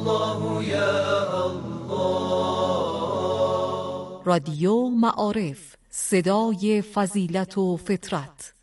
الله یا الله. رادیو معارف، صدای فضیلت و فطرت.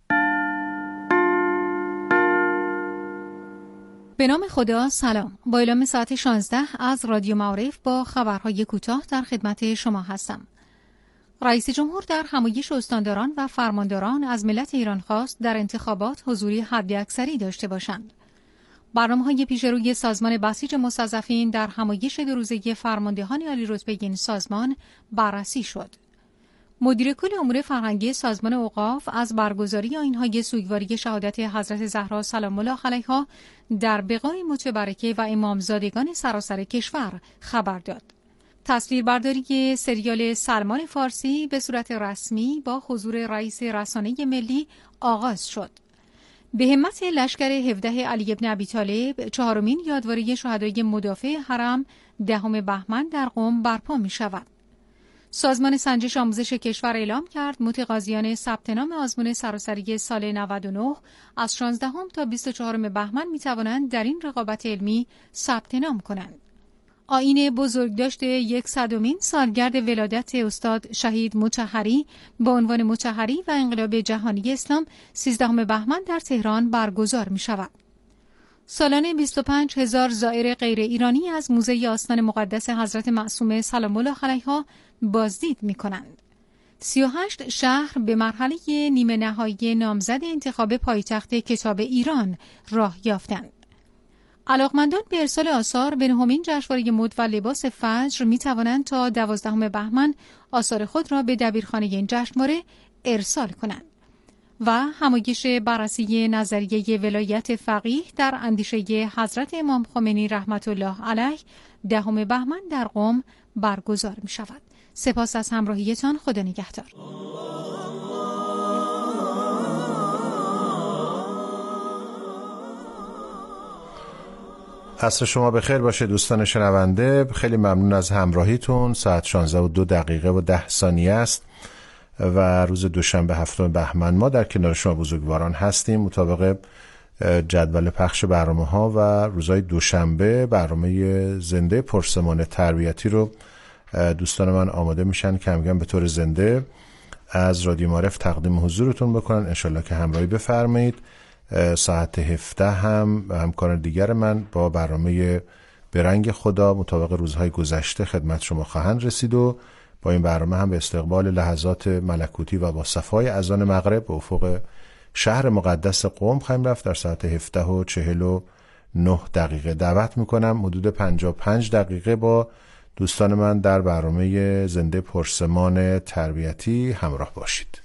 به نام خدا. سلام. با اعلام ساعت 16 از رادیو معارف با خبرهای کوتاه در خدمت شما هستم. رئیس جمهور در همایش استانداران و فرمانداران از ملت ایران خواست در انتخابات حضوری حداکثری داشته باشند. برنامه‌های پیشروی سازمان بسیج مستضعفین در همایش 2 روزه فرماندهان عالی‌رتبه این سازمان بررسی شد. مدیر کل امور فرهنگی سازمان اوقاف از برگزاری آیین‌های سوگواری شهادت حضرت زهرا سلام الله علیها در بقاع متبرکه و امامزادگان سراسر کشور خبر داد. تصویربرداری سریال سلمان فارسی به صورت رسمی با حضور رئیس رسانه ملی آغاز شد. به همت لشکر 17 علی بن ابی طالب 4مین یادواری شهدای مدافع حرم 10 بهمن در قم برپا می شود. سازمان سنجش آموزش کشور اعلام کرد متقاضیان ثبت نام آزمون سراسری سال 99 از 16 تا 24 بهمن می توانند در این رقابت علمی ثبت نام کنند. آیین بزرگداشت 100مین سالگرد ولادت استاد شهید مطهری با عنوان مطهری و انقلاب جهانی اسلام 13 بهمن در تهران برگزار می شود. سالانه 25,000 زائر غیر ایرانی از موزه آستان مقدس حضرت معصومه سلام الله علیها بازدید می کنند. 38 شهر به مرحله نیمه نهایی نامزد انتخاب پایتخت کتاب ایران راه یافتند. علاقمندان به ارسال آثار به 9مین جشنواره مد و لباس فجر می توانند تا 12 بهمن آثار خود را به دبیرخانه این جشنواره ارسال کنند. و همایش بررسی نظریه ولایت فقیه در اندیشه حضرت امام خمینی رحمت الله علیه 10 بهمن در قم برگزار می شود. سپاس از همراهیتان. خدا نگهدار. عصر شما بخیر باشه دوستان شنونده. خیلی ممنون از همراهیتون. ساعت 16:02 است و روز دوشنبه 7 بهمن ما در کنار شما بزرگواران هستیم. مطابق جدول پخش برنامه‌ها و روزهای دوشنبه برنامه زنده پرسمان تربیتی رو دوستان من آماده میشن کم کم به طور زنده از رادیو معارف تقدیم حضورتون بکنن. انشالله که همراهی بفرمایید. ساعت 17 هم همکار دیگر من با برنامه به رنگ خدا مطابق روزهای گذشته خدمت شما خواهند رسید و با این برنامه هم به استقبال لحظات ملکوتی و با صفای اذان مغرب به افق شهر مقدس قم خواهیم رفت. در ساعت 17:49 دعوت میکنم حدود 55 دقیقه با دوستان من در برنامه زنده پرسمان تربیتی همراه باشید.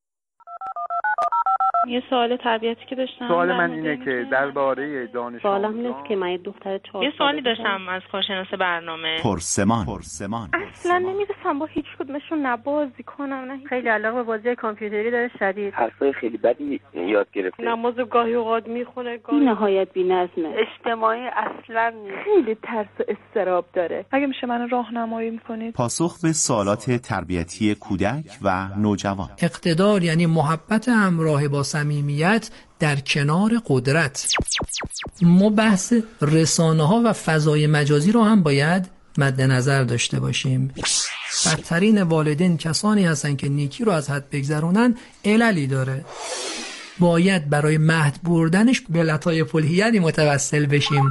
یه سوال تربیتی که داشتم. سوال من اینه که درباره دانش سوالم اینه که من یه دختر 4 یه سوالی داشتم از کارشناس برنامه. پرسمان اصلا نمیرسم با هیچ کدومشون نبازی کنم، نه خیلی علاقه به بازی کامپیوتری داره شدید. حرفای خیلی بدی یاد گرفته. نمازو گاهی اوقات میخونه بی نهایت بی‌نظمه. اجتماعی اصلا خیلی ترس و اضطراب داره. اگه میشه منو راهنمایی میکنید؟ پاسخ به سوالات تربیتی کودک و نوجوان. اقتدار یعنی محبت همراه با صمیمیت در کنار قدرت. ما بحث رسانه‌ها و فضای مجازی رو هم باید مد نظر داشته باشیم. بدترین والدین کسانی هستن که نیکی رو از حد بگذرونن. عللی داره. باید برای مهد بردنش به لطایف الحیلی متوسل بشیم.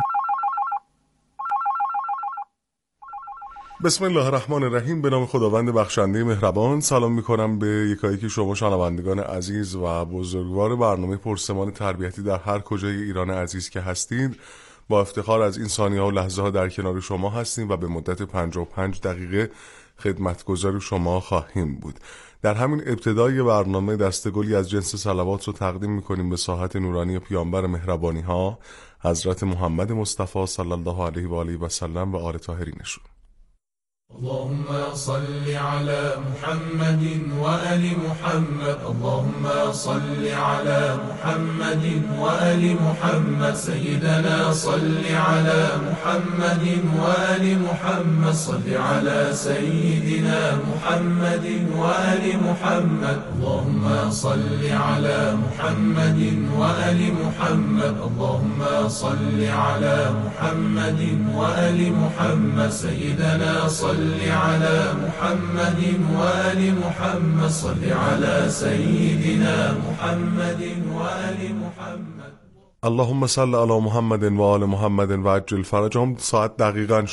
بسم الله الرحمن الرحیم. به نام خداوند بخشنده مهربان. سلام میکنم به یکایکی شما شنوندگان عزیز و بزرگوار برنامه پرسمان تربیتی در هر کجای ایران عزیز که هستید. با افتخار از این ثانیه ها و لحظه ها در کنار شما هستیم و به مدت 55 دقیقه خدمتگزار شما خواهیم بود. در همین ابتدای برنامه دستگلی از جنس صلوات رو تقدیم میکنیم به ساحت نورانی پیامبر مهربانی ها حضرت محمد مصطفی صلی الله علیه و آله و سلم و آل طاهرینشون. اللهم صل على محمد وآل محمد. اللهم صل على محمد وآل محمد. سيدنا صل على محمد وآل محمد. صل على سيدنا محمد وآل محمد. اللهم صل على محمد وآل محمد. اللهم صل على محمد وآل محمد. سيدنا صل على محمد وآل محمد. صل على سيدنا محمد وآل محمد. اللهم صل علی محمد و آل محمد و عجل فرجهم. ساعت دقیقاً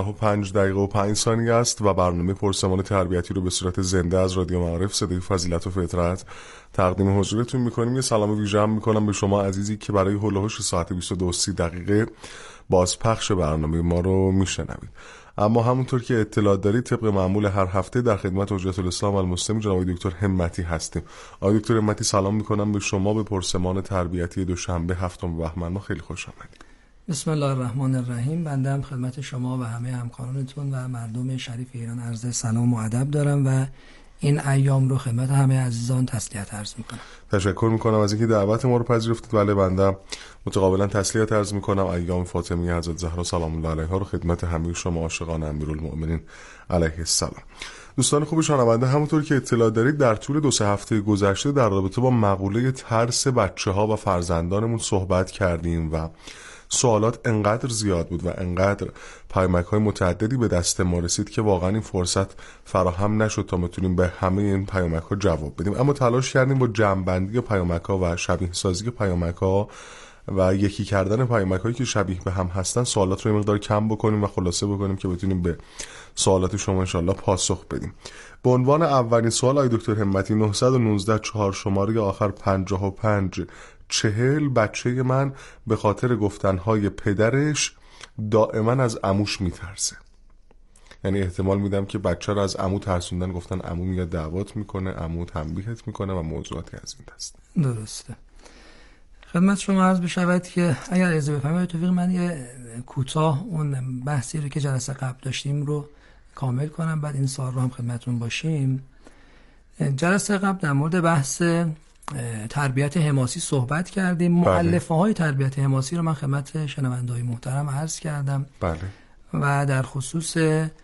16:05 است و برنامه پرسمان تربیتی رو به صورت زنده از رادیو معارف صدای فضیلت و فطرت تقدیم حضورتون میکنیم. یه سلام ویژه هم میکنم به شما عزیزی که برای هول و هوش ساعت 22:30 بازپخش برنامه ما رو میشنوید. اما همونطور که اطلاع دارید طبق معمول هر هفته در خدمت حجت الاسلام المسلم جناب دکتر همتی هستیم. آقای دکتر همتی سلام میکنم به شما به پرسمان تربیتی دوشنبه 7 بهمن ماه. خیلی خوش آمدید. بسم الله الرحمن الرحیم. بنده هم خدمت شما و همه همکارانتون و مردم شریف ایران عرض سلام و ادب دارم و این ایام رو خدمت همه عزیزان تسلیت عرض میکنم. تشکر میکنم از اینکه دعوت ما رو پذیرفتید. بله بنده متقابلا تسلیت عرض میکنم. ایام فاطمیه حضرت زهرا سلام الله علیها رو خدمت همه شما عاشقان امیرالمؤمنین علیه السلام. دوستان خوب شنونده، همونطور که اطلاع دارید در طول 2-3 هفته گذشته در رابطه با مقوله ترس بچه‌ها و فرزندانمون صحبت کردیم و سوالات انقدر زیاد بود و انقدر پیامک‌های متعددی به دست ما رسید که واقعا این فرصت فراهم نشد تا بتونیم به همه این پیامک‌ها جواب بدیم. اما تلاش کردیم با جمع‌بندی پیامک‌ها و شبیه سازی پیامک‌ها و یکی کردن پیامک‌هایی که شبیه به هم هستن سوالات رو یه مقدار کم بکنیم و خلاصه بکنیم که بتونیم به سوالات شما انشالله پاسخ بدیم. به عنوان اولین سوال آقای دکتر همتی 919 4 شماره آخر 5540 بچه من به خاطر گفتنهای پدرش دائما از عموش میترسه. یعنی احتمال میدم که بچه رو از عمو ترسوندن، گفتن عمو میاد دعوات میکنه، عمو تنبیهت میکنه و موضوعاتی از این دست. درسته. خدمت شما عرض بشود که اگر اجازه بفرمایید توفیق من یه کوتاه اون بحثی رو که جلسه قبل داشتیم رو کامل کنم، بعد این سوال رو هم خدمتتون باشیم. جلسه قبل در مورد بحث تربیت حماسی صحبت کردیم. مؤلفه های تربیت حماسی رو من خدمت شنونده‌های محترم عرض کردم. بله. و در خصوص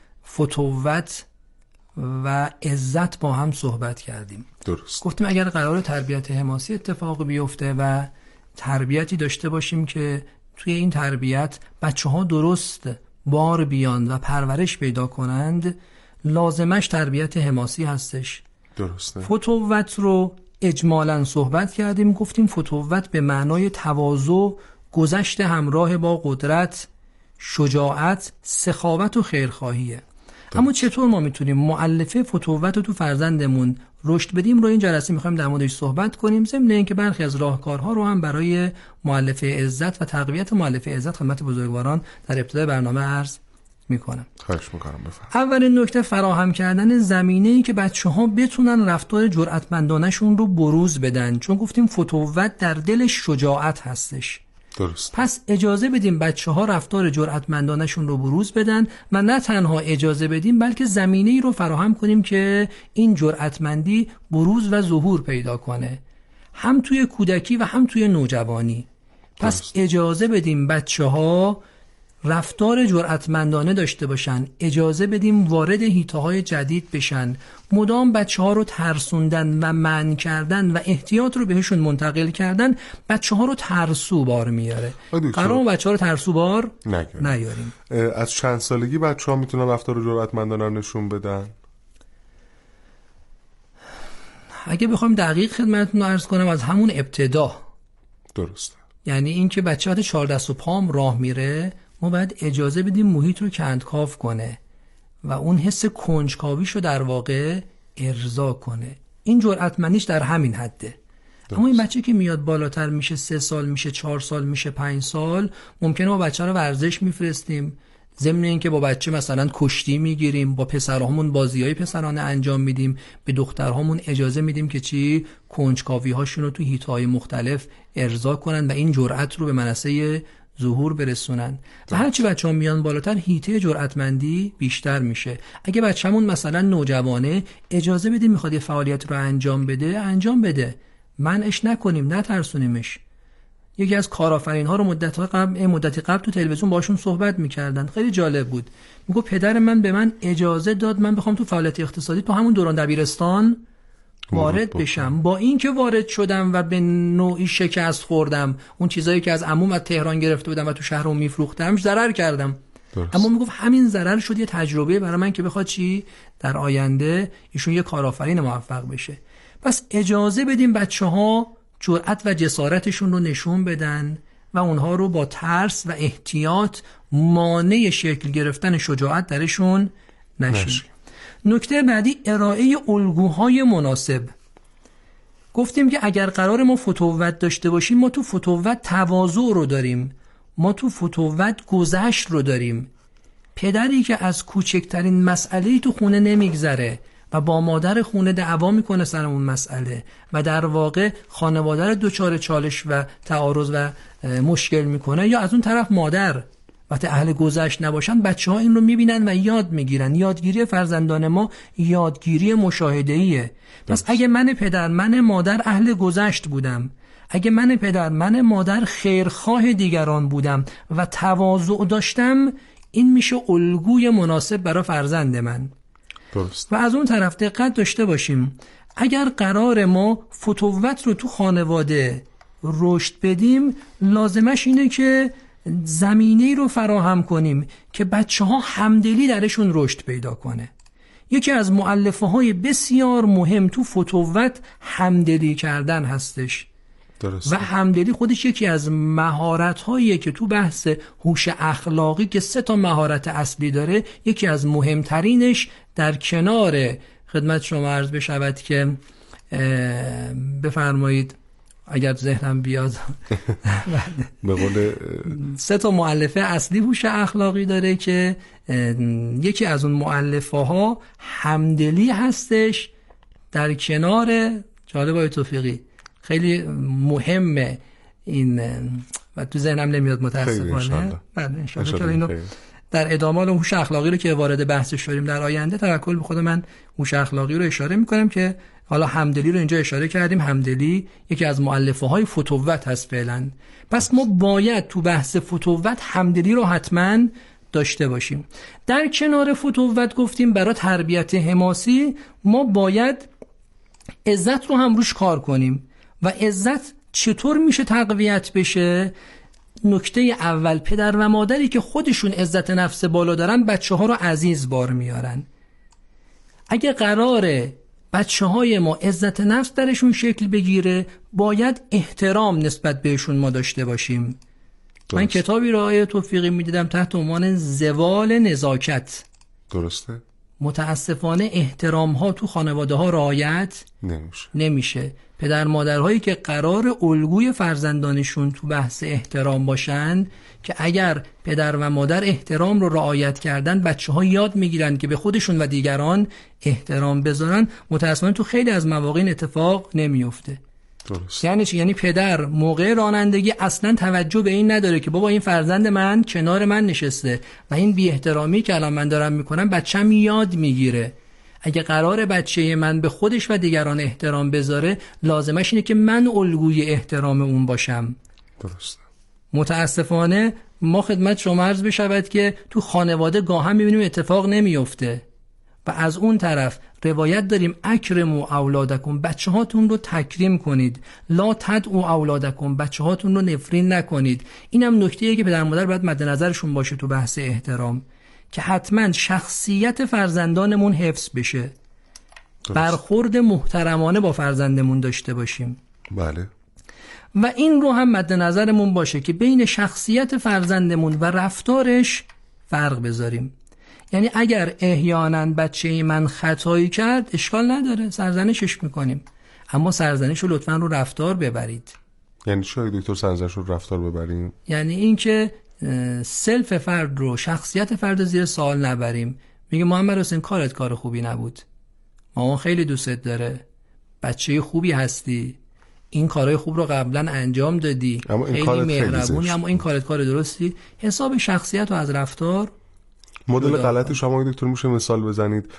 فتوت و عزت با هم صحبت کردیم. درست. گفتیم اگر قرار تربیت حماسی اتفاق بیفته و تربیتی داشته باشیم که توی این تربیت بچه‌ها درست بار بیان و پرورش پیدا کنند، لازمش تربیت حماسی هستش. درسته. فتوت رو اجمالاً صحبت کردیم. گفتیم فتوت به معنای تواضع، گذشت همراه با قدرت، شجاعت، سخاوت و خیرخواهیه. اما چطور ما میتونیم مؤلفه فتوت رو تو فرزندمون رشد بدیم رو این جلسه میخوایم در موردش صحبت کنیم، ضمن اینکه برخی از راهکارها رو هم برای مؤلفه عزت و تقویت مؤلفه عزت خدمت بزرگواران در ابتدای برنامه عرض میکنم. خواهش میکنم بفرمایید. اولین نکته فراهم کردن زمینه‌ای که بچه‌ها بتونن رفتار جرأتمندانه‌شون رو بروز بدن، چون گفتیم فتوت در دلش شجاعت هستش. درست. پس اجازه بدیم بچه‌ها رفتار جرأتمندانه‌شون رو بروز بدن و نه تنها اجازه بدیم بلکه زمینه‌ای رو فراهم کنیم که این جرأتمندی بروز و ظهور پیدا کنه، هم توی کودکی و هم توی نوجوانی. پس درست. اجازه بدیم بچه‌ها رفتار جرأتمندانه داشته باشن، اجازه بدیم وارد حیطه‌های جدید بشن. مدام بچه‌ها رو ترسوندن و منع کردن و احتیاط رو بهشون منتقل کردن بچه‌ها رو ترسو بار میاره. قرار بچه‌ها رو ترسو بار نیاریم. از چند سالگی بچه‌ها میتونن رفتار جرأتمندانه نشون بدن؟ اگه بخوایم دقیق خدمتتون عرض کنم از همون ابتدا. درسته. یعنی این که بچه وقتی 4 دست و پام راه میره ما باید اجازه بدیم محیط رو کندکاو کنه و اون حس کنجکاویش رو در واقع ارضا کنه. این جرأتمندیش در همین حده. اما این بچه که میاد بالاتر میشه 3 سال میشه 4 سال میشه 5 سال ممکنه ما بچه رو ورزش میفرستیم، ضمن اینکه با بچه مثلا کشتی میگیریم، با پسرهامون بازیای پسرانه انجام میدیم، به دخترهامون اجازه میدیم که کنجکاوی هاشون رو تو حیطه‌های مختلف ارضا کنن و این جرأت رو به منصه ظهور برسونن و هرچی بچه‌ها میان بالاتر هیته جرأتمندی بیشتر میشه. اگه بچه‌مون مثلا نوجوانه اجازه بدیم میخواد یه فعالیت رو انجام بده، منعش نکنیم، نترسونیمش. یکی از کارآفرین‌ها رو مدتی قبل تو تلویزیون باشون صحبت می‌کردن، خیلی جالب بود. میگه پدر من به من اجازه داد من بخوام تو فعالیت اقتصادی تو همون دوران دبیرستان وارد بشم. با اینکه وارد شدم و به نوعی شکست خوردم، اون چیزایی که از عموم از تهران گرفته بودم و تو شهرم میفروختم ضرر کردم. درست. اما میگفت همین ضرر شد یه تجربه برای من که بخواد چی در آینده ایشون یه کارآفرین موفق بشه. پس اجازه بدیم بچه‌ها جرأت و جسارتشون رو نشون بدن و اونها رو با ترس و احتیاط مانع شکل گرفتن شجاعت درشون نشیم. نکته بعدی ارائه الگوهای مناسب. گفتیم که اگر قرار ما فتوت داشته باشیم، ما تو فتوت تواضع رو داریم، ما تو فتوت گذشت رو داریم. پدری که از کوچکترین مسئله‌ای تو خونه نمیگذره و با مادر خونه دعوا میکنه سر اون مسئله و در واقع خانواده رو دچار چالش و تعارض و مشکل میکنه، یا از اون طرف مادر وقتی اهل گذشت نباشن، بچه‌ها این رو میبینن و یاد میگیرن. یادگیری فرزندان ما یادگیری مشاهده‌ایه. پس اگه من پدر من مادر اهل گذشت بودم، اگه من پدر من مادر خیرخواه دیگران بودم و تواضع داشتم، این میشه الگوی مناسب برای فرزند من. درست. و از اون طرف دقت داشته باشیم، اگر قرار ما فتوت رو تو خانواده رشد بدیم، لازمش اینه که زمینه‌ای رو فراهم کنیم که بچه‌ها همدلی درشون رشد پیدا کنه. یکی از مؤلفه‌های بسیار مهم تو فتوت همدلی کردن هستش. درست. و همدلی خودش یکی از مهارت‌هاییه که تو بحث هوش اخلاقی که 3 مهارت اصلی داره، یکی از مهمترینش در کنار خدمت شما عرض بشود که بفرمایید اگر ذهنم بیاد به قول 3 مؤلفه اصلی هوش اخلاقی داره که یکی از اون مؤلفه‌ها همدلی هستش. در کنار جالب توفیقی خیلی مهمه این و تو ذهنم نمیاد متاسفانه. بله ان شاء الله اینو در ادامه هوش اخلاقی رو که وارد بحثش شدیم در آینده، توکل به خود من هوش اخلاقی رو اشاره میکنم که حالا همدلی رو اینجا اشاره کردیم. همدلی یکی از مؤلفه‌های فتوت هست فعلا. پس ما باید تو بحث فتوت همدلی رو حتما داشته باشیم. در کنار فتوت گفتیم برای تربیت حماسی ما باید عزت رو هم روش کار کنیم. و عزت چطور میشه تقویت بشه؟ نکته اول، پدر و مادری که خودشون عزت نفس بالا دارن بچه‌ها رو عزیز بار میارن. اگه قراره بچه‌های ما عزت نفس درشون شکل بگیره، باید احترام نسبت بهشون ما داشته باشیم. درست. من کتابی را آیه توفیقی میدیدم تحت عنوان زوال نزاکت. درسته. متاسفانه احترام ها تو خانواده ها رعایت نمیشه. پدر مادرهایی که قرار الگوی فرزندانشون تو بحث احترام باشن، که اگر پدر و مادر احترام رو رعایت کردن، بچه‌ها یاد میگیرن که به خودشون و دیگران احترام بذارن. متأسفانه تو خیلی از مواقع اتفاق نمیفته. درست. یعنی چی؟ یعنی پدر موقع رانندگی اصلا توجه به این نداره که بابا این فرزند من کنار من نشسته و این بی احترامی که الان من دارم میکنم بچه‌م یاد میگیره. اگه قرار بچه من به خودش و دیگران احترام بذاره، لازمش اینه که من الگوی احترام اون باشم. درست. متاسفانه ما خدمت شما عرض بشود که تو خانواده گاهم میبینیم اتفاق نمیفته. و از اون طرف روایت داریم اکرموا اولادکم، بچه هاتون رو تکریم کنید، لا تدعوا اولادکم، بچه هاتون رو نفرین نکنید. اینم نکته‌ایه که پدر مادر باید مد نظرشون باشه تو بحث احترام، که حتما شخصیت فرزندانمون حفظ بشه. برخورد محترمانه با فرزندمون داشته باشیم. بله. و این رو هم مد نظرمون باشه که بین شخصیت فرزندمون و رفتارش فرق بذاریم. یعنی اگر احیانا بچه من خطایی کرد، اشکال نداره، سرزنشش میکنیم، اما سرزنش رو لطفاً رو رفتار ببرید. یعنی چی دکتر سرزنش رو رفتار ببریم؟ یعنی این که سلف فرد رو، شخصیت فرد زیر سوال نبریم. میگه محمد حسین کارت کار خوبی نبود، مامان خیلی دوستت داره، بچه خوبی هستی، این کارهای خوب رو قبلا انجام دادی، خیلی مهربونی، اما این کارت کار درستی. حساب شخصیت و از رفتار مدل غلطی شما دکتر میشه مثال بزنید؟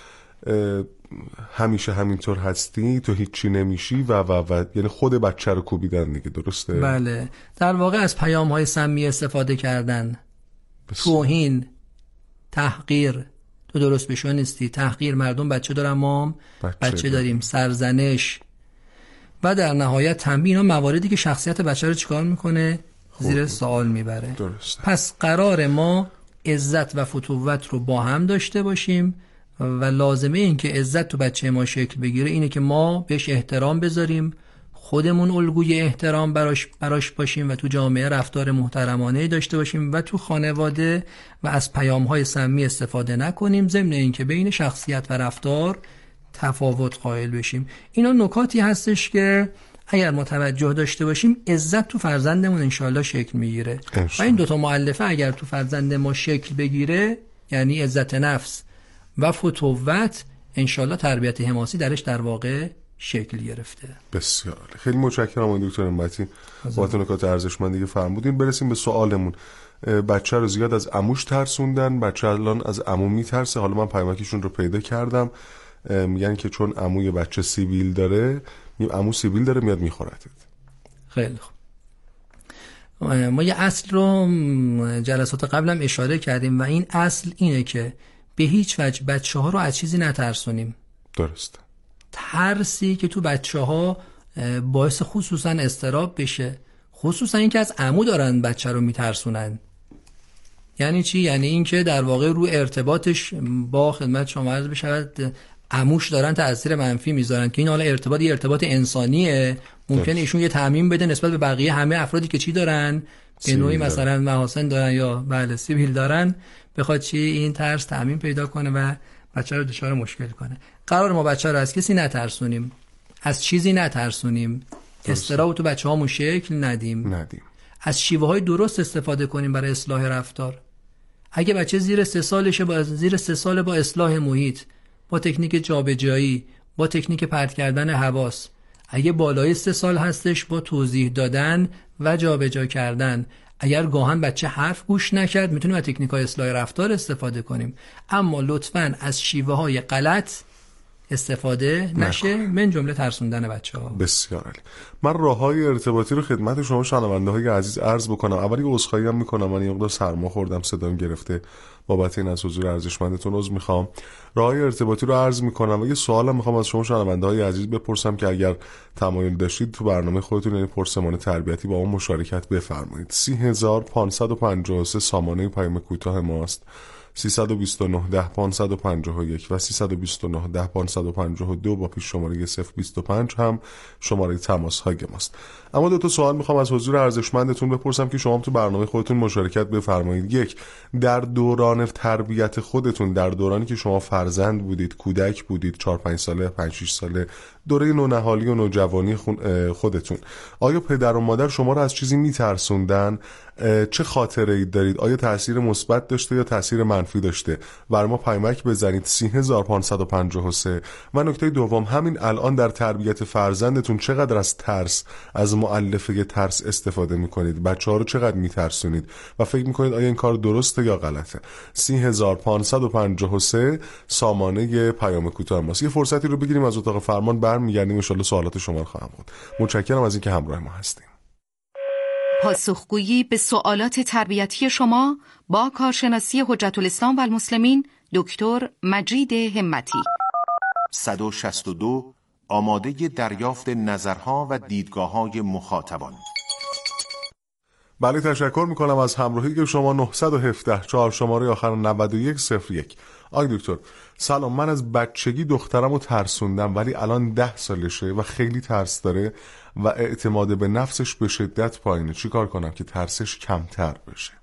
همیشه همینطور هستی، تو هیچی نمیشی و یعنی خود بچه رو کوبیدن دیگه، درسته؟ بله، در واقع از پیام‌های سمی استفاده کردن، توهین، تحقیر، تو درست بشو نیستی، تحقیر، مردم بچه دارن، ما بچه داریم، سرزنش و در نهایت تنبیه. اینا مواردی که شخصیت بچه رو چیکار میکنه؟ زیر سوال میبره. درسته. پس قرار ما عزت و فتوت رو با هم داشته باشیم و لازمه این که عزت تو بچه ما شکل بگیره اینه که ما بهش احترام بذاریم، خودمون الگوی احترام براش باشیم و تو جامعه رفتار محترمانه داشته باشیم و تو خانواده و از پیام‌های سمی استفاده نکنیم، ضمن این که بین شخصیت و رفتار تفاوت قائل بشیم. اینا نکاتی هستش که اگر متوجه داشته باشیم عزت تو فرزندمون انشالله شکل میگیره و این دوتا مؤلفه اگر تو فرزند ما شکل بگیره، یعنی عزت نفس و فتوت، انشالله تربیت حماسی درش در واقع شکل گرفته. بسیار خیلی متشکرم دکتر همتی، با نکات ارزشمندی که فرمودین. برسیم به سوالمون. بچه رو زیاد از عموش ترسوندن، بچه الان از عمو میترسه. حالا من پیامکشون رو پیدا کردم، میگن که چون عموی بچه سیبیل داره، عمو سیبیل داره میاد میخورتت. خیلی خوب. ما یه اصل رو جلسات قبلم اشاره کردیم و این اصل اینه که به هیچ وجه بچه ها رو از چیزی نترسونیم. درسته. ترسی که تو بچه ها باعث خصوصا اضطراب بشه، خصوصا این که از عمو دارن بچه رو میترسونن. یعنی چی؟ یعنی این که در واقع رو ارتباطش با خدمت شما عرض بشود عموش دارن تأثیر منفی میذارن که این حالا ارتباط یه ارتباط انسانیه، ممکنه ایشون یه تعمیم بده نسبت به بقیه همه افرادی که چی دارن، به نوعی مثلا محاسن دارن یا بله سیبیل دارن، بخواد چی این ترس تعمیم پیدا کنه و بچه رو دچار مشکل کنه. قرار ما بچه رو از کسی نترسونیم، از چیزی نترسونیم، اضطراب تو بچه هامون شکل ندیم، از شیوه های درست استفاده کنیم برای اصلاح رفتار. اگه بچه زیر 3 سالشه، زیر 3 سال با اصلاح محیط، با تکنیک جابجایی، با تکنیک پرت کردن حواس. اگه بالای 3 سال هستش با توضیح دادن و جابجا کردن. اگر گاهن بچه حرف گوش نکرد میتونیم از تکنیک‌های اصلاح رفتار استفاده کنیم، اما لطفاً از شیوه‌های غلط استفاده نشه، من جمله ترسوندن بچه‌ها. بسیار عالی. من راه‌های ارتباطی رو خدمت شما شنونده‌های عزیز عرض بکنم. اولی عذرخواهی هم می‌کنم، من یه مقدار سرما خوردم، صدام گرفته، بابت این از حضور ارزشمندتون عذر می‌خوام. راه‌های ارتباطی رو عرض می‌کنم و یه سوالم می‌خوام از شما شنونده‌های عزیز بپرسم که اگر تمایل داشتید تو برنامه خودتون یعنی پرسمان تربیتی با اون مشارکت بفرمایید. 30553 سامانه پیام کوتاه ماست. 329 10 551 و 329 10 552 با پیش شماره 025 هم شماره تماس های ماست. اما 2 تا سوال میخوام از حضور ارزشمندتون بپرسم که شما تو برنامه خودتون مشارکت بفرمایید. 1. در دوران تربیت خودتون، در دورانی که شما فرزند بودید، کودک بودید، 4-5 ساله، 5-6 ساله، دوره نونهالی و نوجوانی خودتون، آیا پدر و مادر شما رو از چیزی میترسوندن؟ چه خاطره ای دارید؟ آیا تأثیر مثبت داشته یا تأثیر منفی داشته؟ بر ما پیامک بزنید 30553. و نکته دوم، همین الان در تربیت فرزندتون چقدر از ترس، از مؤلفه ترس استفاده میکنید؟ بچه‌ها رو چقدر میترسونید و فکر میکنید آیا این کار درسته یا غلطه؟ 30553 سامانه پیام کوتاه ماست. یه فرصتی رو بگیریم از اتاق فرمان برمیگردیم، ان شاءالله سوالات شما رو خواهم بود. متشکرم از اینکه همراه ما هستیم. پاسخگویی به سوالات تربیتی شما با کارشناسی حجت الاسلام و المسلمین دکتر مجید همتی. 162 آماده دریافت نظرها و دیدگاه‌های مخاطبان. بله، تشکر میکنم از همراهی که شما. 917 4 شماره آخر 9101. آقای دکتر سلام، من از بچگی دخترمو ترسوندم ولی الان 10 سالشه و خیلی ترس داره و اعتماد به نفسش به شدت پایینه. چی کار کنم که ترسش کمتر بشه؟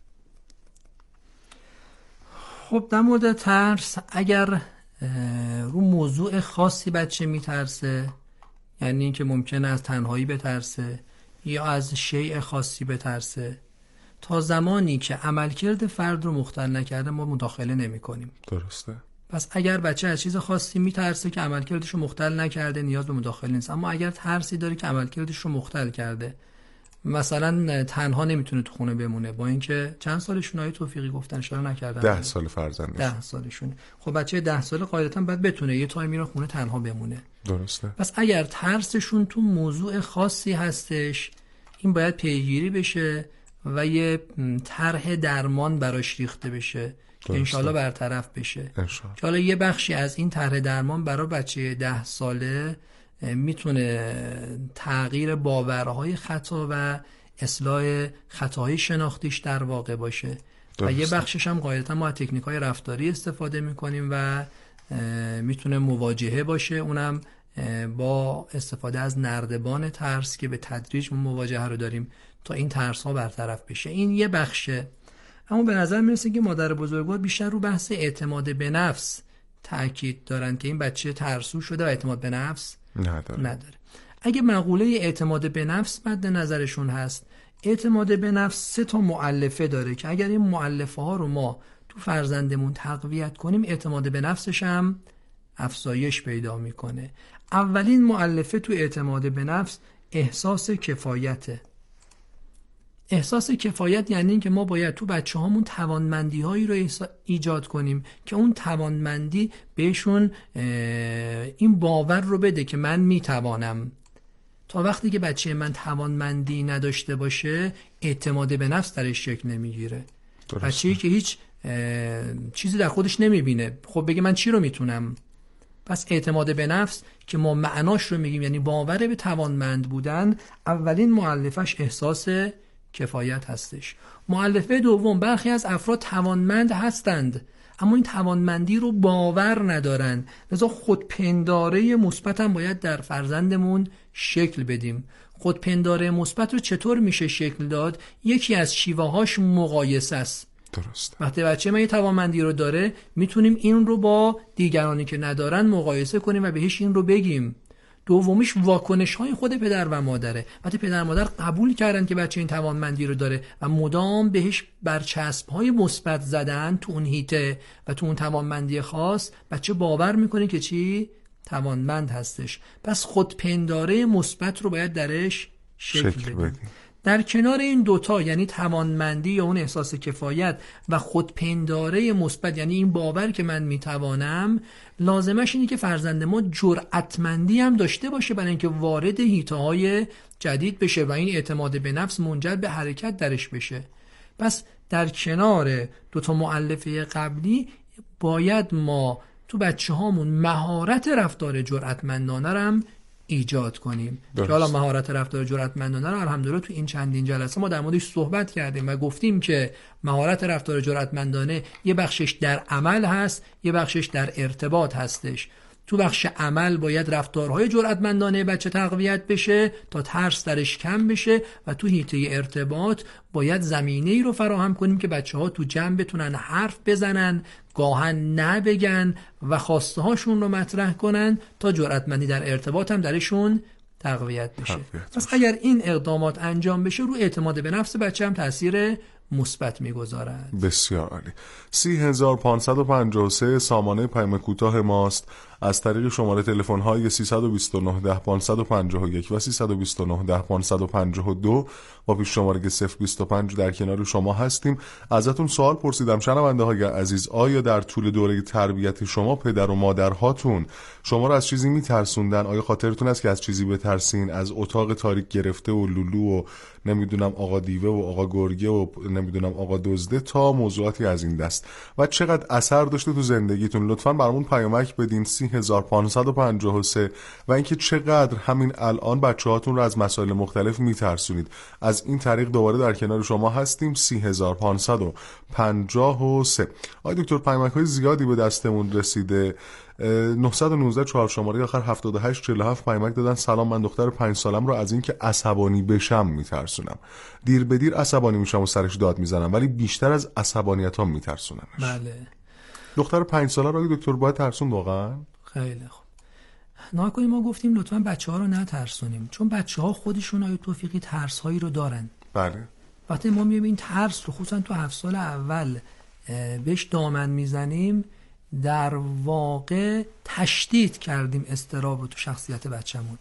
خب در مورد ترس، اگر رو موضوع خاصی بچه میترسه، یعنی اینکه ممکنه از تنهایی بترسه یا از شیء خاصی بترسه، تا زمانی که عملکرد فرد رو مختل نکرده ما مداخله نمی کنیم. درسته. پس اگر بچه از چیز خاصی میترسه که عملکردش رو مختل نکرده نیاز به مداخله نیست، اما اگر ترسی داره که عملکردش رو مختل کرده، مثلا تنها نمیتونه تو خونه بمونه، با اینکه چند سالشون آیه توفیقی گفتن اشاره نکردن 10 سال فرزندش 10 سالشون، خب بچه 10 ساله قاعدتا باید بتونه یه تایمی رو خونه تنها بمونه. درسته. پس اگر ترسشون تو موضوع خاصی هستش، این باید پیگیری بشه و یه طرح درمان براش ریخته بشه که انشالله برطرف بشه. که حالا یه بخشی از این طرح درمان برای بچه 10 ساله میتونه تغییر باورهای خطا و اصلاح خطاهای شناختیش در واقع باشه. و یه بخشش هم قاعدتا ما از تکنیک‌های رفتاری استفاده میکنیم و میتونه مواجهه باشه، اونم با استفاده از نردبان ترس که به تدریج مواجهه رو داریم تا این ترس ها برطرف بشه. این یه بخشه. اما به نظر میرسه که مادر بزرگوار بیشتر رو بحث اعتماد به نفس تاکید دارن که این بچه ترسو شده و اعتماد به نفس نداره. اگه مقوله اعتماد به نفس مد نظرشون هست، اعتماد به نفس 3 تا مؤلفه داره که اگر این مؤلفه ها رو ما تو فرزندمون تقویت کنیم، اعتماد به نفسش هم افزایش پیدا میکنه. اولین مؤلفه تو اعتماد به نفس احساس کفایته. احساس کفایت یعنی این که ما باید تو بچه هامون توانمندی هایی رو ایجاد کنیم که اون توانمندی بهشون این باور رو بده که من میتوانم. تا وقتی که بچه من توانمندی نداشته باشه، اعتماد به نفس درش شکل نمیگیره. بچه‌ای که هیچ چیزی در خودش نمیبینه، خب بگه من چی رو میتونم؟ پس اعتماد به نفس که ما معناش رو میگیم یعنی باور به توانمند بودن، اولین مؤلفش احساس کفایت هستش. مؤلفه دوم، برخی از افراد توانمند هستند اما این توانمندی رو باور ندارن، لذا خودپنداره مثبت هم باید در فرزندمون شکل بدیم. خودپنداره مثبت رو چطور میشه شکل داد؟ یکی از شیوه‌هاش مقایسه است. درست. وقتی بچه ما یه توانمندی رو داره، میتونیم این رو با دیگرانی که ندارن مقایسه کنیم و بهش این رو بگیم. دومیش واکنش های خود پدر و مادره. وقتی پدر و مادر قبول کردن که بچه این توانمندی رو داره و مدام بهش برچسب های مثبت زدن تو اون هیته و تو اون توانمندی خاص، بچه باور میکنه که چی؟ توانمند هستش. پس خودپنداره مثبت رو باید درش شکل بدیم. در کنار این دوتا یعنی توانمندی یا اون احساس کفایت و خودپنداره مثبت یعنی این باور که من میتوانم، لازمش اینه که فرزند ما جرأتمندی هم داشته باشه برای اینکه وارد حیطه‌های جدید بشه و این اعتماد به نفس منجر به حرکت درش بشه. پس در کنار دوتا مؤلفه قبلی باید ما تو بچه هامون مهارت رفتار جرأتمندانه رو ایجاد کنیم. که حالا مهارت رفتار جرأتمندانه رو الحمدلله تو این چندین جلسه ما در موردش صحبت کردیم و گفتیم که مهارت رفتار جرأتمندانه یه بخشش در عمل هست، یه بخشش در ارتباط هستش. تو بخش عمل باید رفتارهای جرأتمندانه بچه تقویت بشه تا ترس درش کم بشه و تو حیطه ارتباط باید زمینه‌ای رو فراهم کنیم که بچه‌ها تو جمع بتونن حرف بزنن، گاهن نبگن و خواسته هاشون رو مطرح کنن تا جرأتمندی در ارتباط هم درشون تقویت بشه. پس اگر این اقدامات انجام بشه، رو اعتماد به نفس بچه هم تاثیر مثبت می‌گذارد. بسیار عالی. 30553 سامانه پیام کوتاه ماست. از طریق شماره تلفن‌های 329 10 551 و 329 10 552 با پیش شماره 025 در کنار شما هستیم. ازتون سوال پرسیدم شنونده‌های عزیز، آیا در طول دوره تربیت شما پدر و مادرهاتون شما رو از چیزی میترسوندن؟ آیا خاطرتون هست که از چیزی بترسین؟ از اتاق تاریک گرفته و لولو و نمیدونم آقا دیوه و آقا گرگه و نمیدونم آقا دزده تا موضوعاتی از این دست، و چقدر اثر داشته تو زندگیتون؟ لطفاً برامون پیامک بدین 30553 و اینکه چقدر همین الان بچه‌هاتون رو از مسائل مختلف میترسونید. از این طریق دوباره در کنار شما هستیم. 30553. آقای دکتر، پیامک‌های زیادی به دستمون رسیده. 919 4 شماره آخر 7847 پیامک دادن: سلام، من دختر 5 سالم رو از اینکه عصبانی بشم میترسونم. دیر به دیر عصبانی میشم و سرش داد میزنم، ولی بیشتر از عصبانیتام میترسونمش. بله. دختر 5 ساله رو دکتر باید ترسون واقعا؟ خیلی خوب. ناگهانی ما گفتیم لطفاً بچه‌ها رو نترسونیم، چون بچه‌ها خودشون آیه توفیقی ترس‌هایی رو دارن. بله. وقتی ما می‌بینیم این ترس رو خصوصا تو 7 سال اول بهش دامن میزنیم، در واقع تشدید کردیم اضطراب رو تو شخصیت بچه‌مون.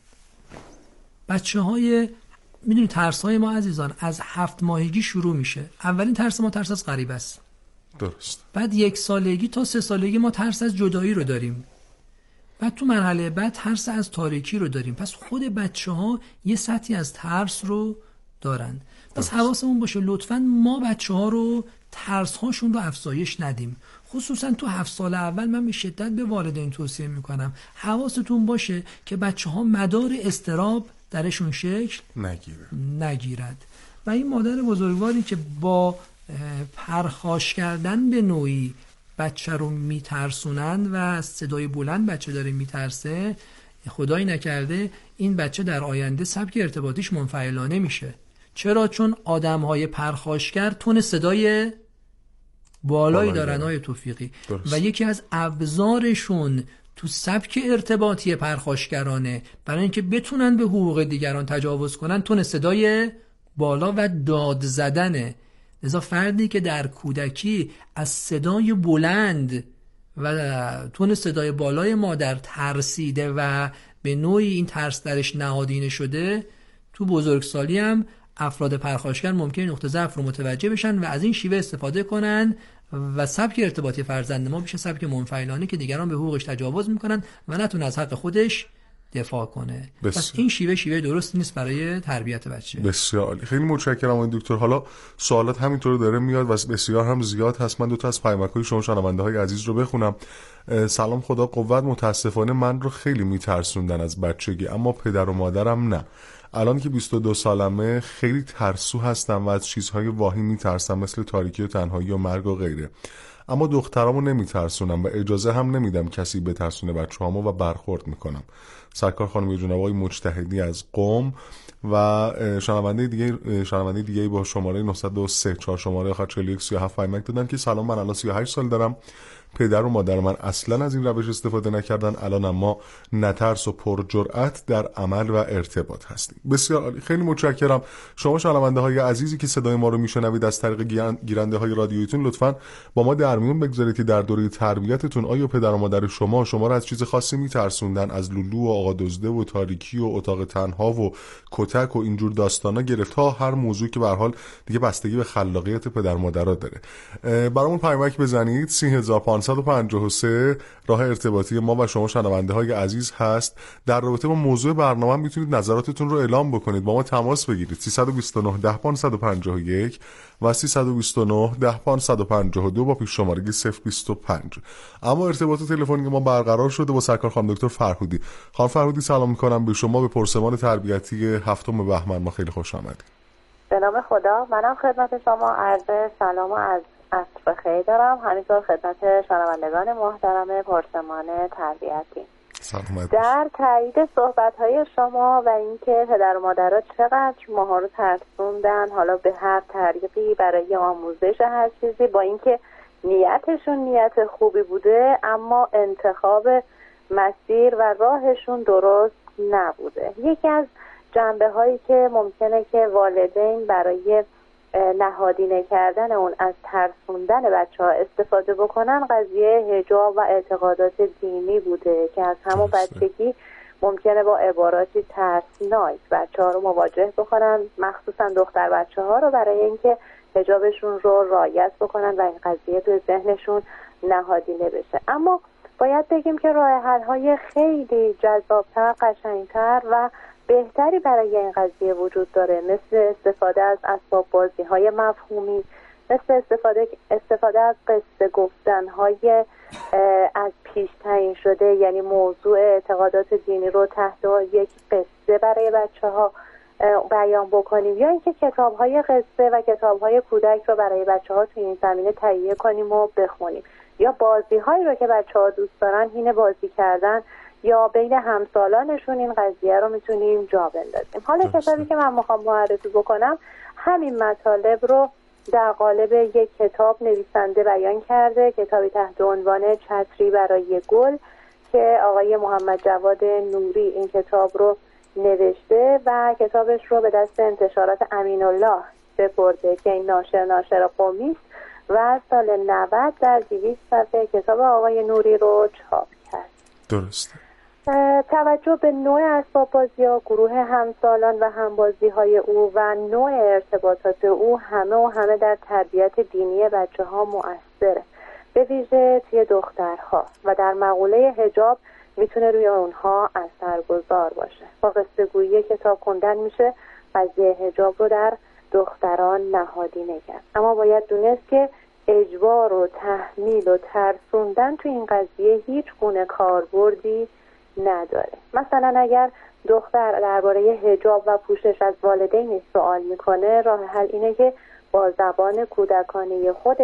بچه‌های میدونی ترس‌های ما عزیزان از 7 ماهگی شروع میشه. اولین ترس ما ترس از غریبه است. درست. بعد 1 سالگی تا 3 سالگی ما ترس از جدایی رو داریم. بعد تو مرحله بعد ترس از تاریکی رو داریم. پس خود بچه‌ها یه سطحی از ترس رو دارن. پس حواسمون باشه لطفاً ما بچه‌ها رو ترس‌هاشون رو افزایش ندیم. خصوصا تو 7 سال اول من به شدت به والدین توصیه میکنم حواستون باشه که بچه‌ها مدار اضطراب درشون شکل نگیرد. و این مادر بزرگواری که با پرخاش کردن به نوعی بچه رو میترسونن و صدای بلند بچه داره میترسه، خدایی نکرده این بچه در آینده سبک ارتباطیش منفعلانه میشه. چرا؟ چون آدم‌های پرخاشگر تون صدای بالایی دارن های توفیقی و یکی از ابزارشون تو سبک ارتباطی پرخاشگرانه برای اینکه بتونن به حقوق دیگران تجاوز کنن تون صدای بالا و داد زدنه. لذا فردی که در کودکی از صدای بلند و تون صدای بالای مادر ترسیده و به نوعی این ترس درش نهادینه شده، تو بزرگسالی هم افراد پرخاشگر ممکنه نقطه ضعف رو متوجه بشن و از این شیوه استفاده کنن و سبک ارتباطی فرزند ما بشه سبک منفعلانه که دیگران به حقوقش تجاوز میکنن و نتونه از حق خودش دفاع کنه. پس این شیوه درست نیست برای تربیت بچه. بسیار عالی، خیلی متشکرم آقای دکتر. حالا سوالات همینطور داره میاد و بسیار هم زیاد هست. من 2 تا از پیامک‌های شما شنونده‌های عزیز رو بخونم. سلام، خدا قوت. متاسفانه من رو خیلی میترسوندن از بچگی، اما پدر و مادرم نه. الان که 22 سالمه خیلی ترسو هستم و از چیزهای واهی میترسم مثل تاریکی و تنهایی و مرگ و غیره. اما دخترامو نمیترسونم و اجازه هم نمیدم کسی بترسونه بچه‌هامو و برخورد میکنم. سرکار خانم جناب آقای مجتهدی از قم و شنونده دیگه با شماره 903 4 شماره آخر 4137 پیامک دادن که سلام، من الان 38 سال دارم. پدر و مادر من اصلا از این روش استفاده نکردن، الان اما نترس و پرجرأت در عمل و ارتباط هستیم. بسیار عالی، خیلی متشکرم. شما شنونده های عزیزی که صدای ما رو میشنوید از طریق گیرنده های رادیویتون، لطفاً با ما در میون بگذارید که در دوره تربیتتون آیا پدر و مادر شما رو از چیز خاصی میترسوندن؟ از لولو و آقا دزده و تاریکی و اتاق تنها و کتک و اینجور داستانا گرفت تا هر موضوع که به هر حال دیگه بستگی به خلاقیت پدر مادرها داره. برامون پیامک بزنید. 3553 راه ارتباطی ما و شما شنونده های عزیز هست. در رابطه با موضوع برنامه میتونید نظراتتون رو اعلام بکنید، با ما تماس بگیرید. 329 10 551 و 329 10 552 با پیش شماره 025. اما ارتباط تلفنی ما برقرار شده با سرکار خانم دکتر فرهودی. خانم فرهودی سلام میکنم به شما، به پرسمان تربیتی 7 بهمن ما خیلی خوش آمدید. به نام خدا، منم خدمت شما عرض سلام و از عصر خیر دارم. همینطور خدمت شنوندگان محترم پرسمان تربیتی. در تایید صحبت‌های شما و اینکه پدر و مادرها چقدر ماها رو ترسوندن، حالا به هر طریقی برای آموزش هر چیزی، با اینکه نیتشون نیت خوبی بوده اما انتخاب مسیر و راهشون درست نبوده. یکی از جنبه‌هایی که ممکنه که والدین برای نهادینه کردن اون از ترسوندن بچه‌ها استفاده بکنن قضیه حجاب و اعتقادات دینی بوده که از همون بچگی ممکنه با عباراتی ترسناک بچه‌ها رو مواجه بکنن، مخصوصا دختر بچه‌ها رو، برای اینکه حجابشون رو رعایت بکنن و این قضیه تو ذهنشون نهادینه بشه. اما باید بگیم که راه حل‌های خیلی جذاب‌تر، قشنگ‌تر و بهتری برای این قضیه وجود داره، مثل استفاده از اسباب بازی‌های مفهومی، مثل استفاده از قصه گفتن‌های از پیش تعیین شده، یعنی موضوع اعتقادات دینی رو تحت یک قصه برای بچه‌ها بیان بکنیم، یا اینکه کتاب‌های قصه و کتاب‌های کودک رو برای بچه‌ها تو این زمینه تهیه کنیم و بخونیم، یا بازی‌هایی رو که بچه‌ها دوست دارن حین بازی کردن یا بین همسالانشون این قضیه رو میتونیم جا بندازیم. حالا کتابی که من میخوام معرفی بکنم همین مطالب رو در قالب یک کتاب نویسنده بیان کرده، کتابی تحت عنوان چتری برای گل که آقای محمد جواد نوری این کتاب رو نوشته و کتابش رو به دست انتشارات امین الله سپرده که این ناشر قمی است و سال 90 در 200 صفحه کتاب آقای نوری رو چاپ کرد. درسته. توجه به نوع اسباب‌بازی‌ها، گروه همسالان و همبازی‌های او و نوع ارتباطات او همه در تربیت دینی بچه‌ها مؤثره، به ویژه توی دخترها، و در مقوله حجاب میتونه روی اونها اثرگذار باشه. با قصه گویی کتاب خوندن میشه قضیه حجاب رو در دختران نهادینه کرد. اما باید دونست که اجبار و تحمیل و ترسوندن تو این قضیه هیچ گونه کاربردی نداره. مثلا اگر دختر درباره حجاب و پوشش از والدینش سوال میکنه، راه حل اینه که با زبان کودکانه خود